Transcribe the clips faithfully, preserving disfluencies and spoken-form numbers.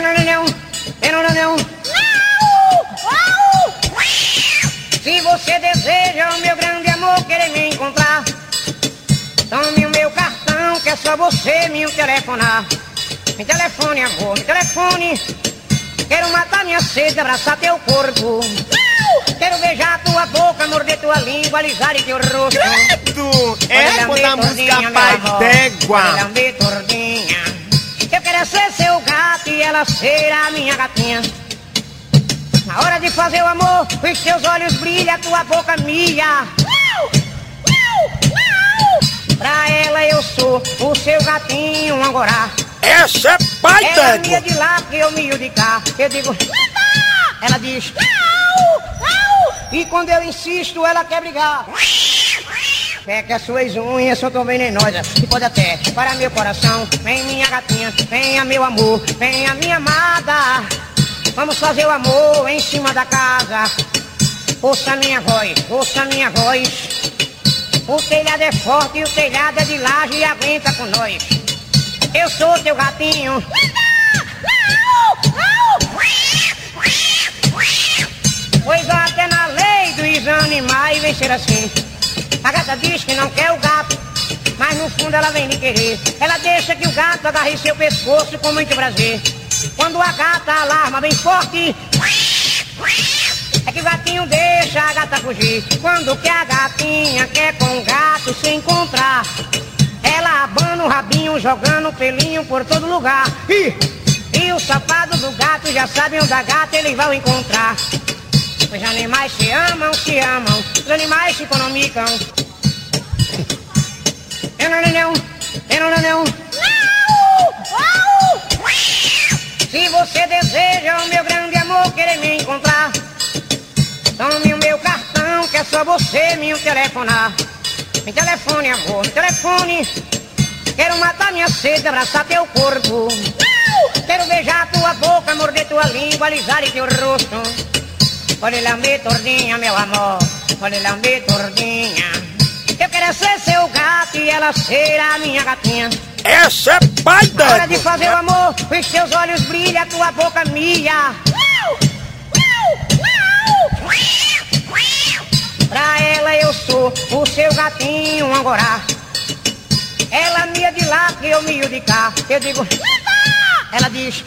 Se você deseja o meu grande amor, querer me encontrar, tome o meu cartão, que é só você me telefonar. Me telefone, amor, me telefone. Quero matar minha sede, abraçar teu corpo. Quero beijar tua boca, morder tua língua, alisar em teu rosto. Credo! É da música Pai d'Égua. Lambe tordinha. Eu quero ser seu gato e ela ser a minha gatinha. Na hora de fazer o amor, os teus olhos brilham, tua boca mia. Pra ela eu sou o seu gatinho angorá. Essa é Pai d'Égua. Ela mia de lá, que eu mio de cá. Eu digo, ela diz, e quando eu insisto, ela quer brigar. É que as suas unhas são tão venenosas que pode até para meu coração. Vem minha gatinha, venha meu amor, venha minha amada. Vamos fazer o amor em cima da casa. Ouça minha voz, ouça minha voz. O telhado é forte e o telhado é de laje e aguenta com nós. Eu sou teu gatinho. Pois até na lei dos animais vem ser assim. A gata diz que não quer o gato, mas no fundo ela vem me querer. Ela deixa que o gato agarre seu pescoço com muito prazer. Quando a gata alarma bem forte, é que o gatinho deixa a gata fugir. Quando que a gatinha quer com o gato se encontrar, ela abana o rabinho jogando pelinho por todo lugar. E, e o safado do gato já sabe onde a gata ele vai encontrar. Os animais se amam, se amam, os animais se economicam. Eu não, não, eu não, não, não. Se você deseja o meu grande amor, querer me encontrar, tome o meu cartão, que é só você me telefonar. Me telefone, amor, me telefone. Quero matar minha sede, abraçar teu corpo. Quero beijar tua boca, morder tua língua, alisar em teu rosto. Pode lamber tordinha, meu amor, pode lamber tordinha. Eu quero ser seu gato e ela ser a minha gatinha. Essa é Pai d'Égua. Na hora de fazer o amor, os teus olhos brilham, tua boca mia. Pra ela eu sou o seu gatinho angorá. Ela mia de lá, que eu mio de cá. Eu digo, ela diz,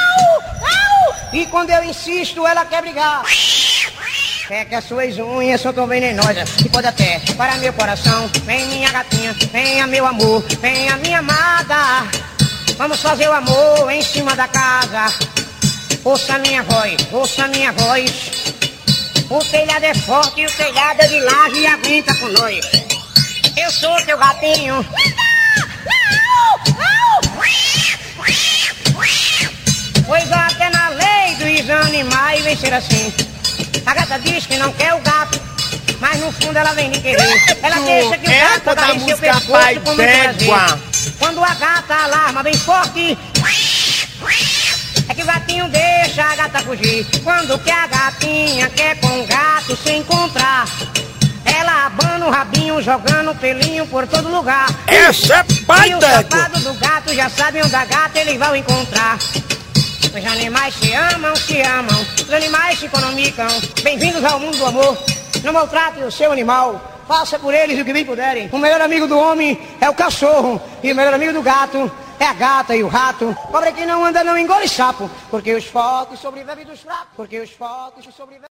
e quando eu insisto, ela quer brigar. É que as suas unhas são tão venenosas que pode até para meu coração. Vem minha gatinha, venha meu amor, venha minha amada. Vamos fazer o amor em cima da casa. Ouça minha voz, ouça minha voz. O telhado é forte e o telhado é de laje e aguenta com nós. Eu sou teu gatinho. Pois até na lei dos animais vem ser assim. A gata diz que não quer o gato, mas no fundo ela vem me querer. Ela deixa que o gato agarre seu pescoço com muito prazer. Quando a gata alarma bem forte, é que o gatinho deixa a gata fugir. Quando que a gatinha quer com o gato se encontrar, ela abana o rabinho jogando pelinho por todo lugar. Essa é Pai d'Égua. E o safado do gato já sabe onde a gata ele vai encontrar. Os animais se amam, se amam, os animais se economicam. Bem-vindos ao mundo do amor. Não maltrate o seu animal, faça por eles o que bem puderem. O melhor amigo do homem é o cachorro, e o melhor amigo do gato é a gata e o rato. Pobre que não anda não engole sapo, porque os fortes sobrevivem dos fracos, porque os fortes sobrevivem.